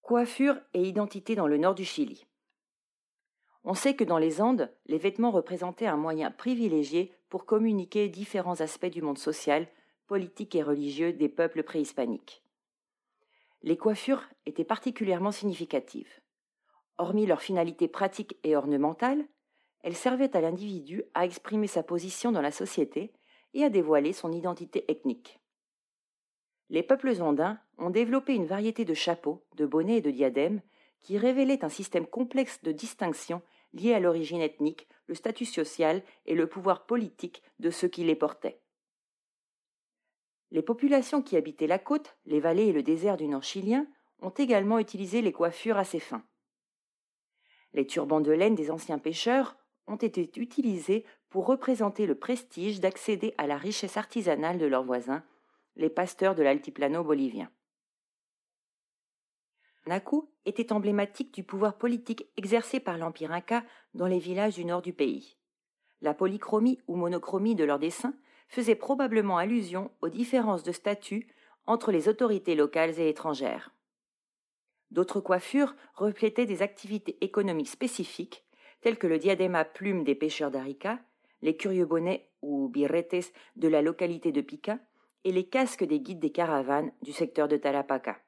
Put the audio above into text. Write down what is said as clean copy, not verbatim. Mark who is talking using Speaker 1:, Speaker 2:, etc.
Speaker 1: Coiffure et identité dans le nord du Chili. On sait que dans les Andes, les vêtements représentaient un moyen privilégié pour communiquer différents aspects du monde social, politique et religieux des peuples préhispaniques. Les coiffures étaient particulièrement significatives. Hormis leur finalité pratique et ornementale, elles servaient à l'individu à exprimer sa position dans la société et à dévoiler son identité ethnique. Les peuples andins ont développé une variété de chapeaux, de bonnets et de diadèmes qui révélaient un système complexe de distinction lié à l'origine ethnique, le statut social et le pouvoir politique de ceux qui les portaient. Les populations qui habitaient la côte, les vallées et le désert du nord chilien ont également utilisé les coiffures à ces fins. Les turbans de laine des anciens pêcheurs ont été utilisés pour représenter le prestige d'accéder à la richesse artisanale de leurs voisins, les pasteurs de l'altiplano bolivien. Naku était emblématique du pouvoir politique exercé par l'Empire Inca dans les villages du nord du pays. La polychromie ou monochromie de leurs dessins faisait probablement allusion aux différences de statut entre les autorités locales et étrangères. D'autres coiffures reflétaient des activités économiques spécifiques, telles que le diadème à plumes des pêcheurs d'Arica, les curieux bonnets ou birretes de la localité de Pica et les casques des guides des caravanes du secteur de Talapaca.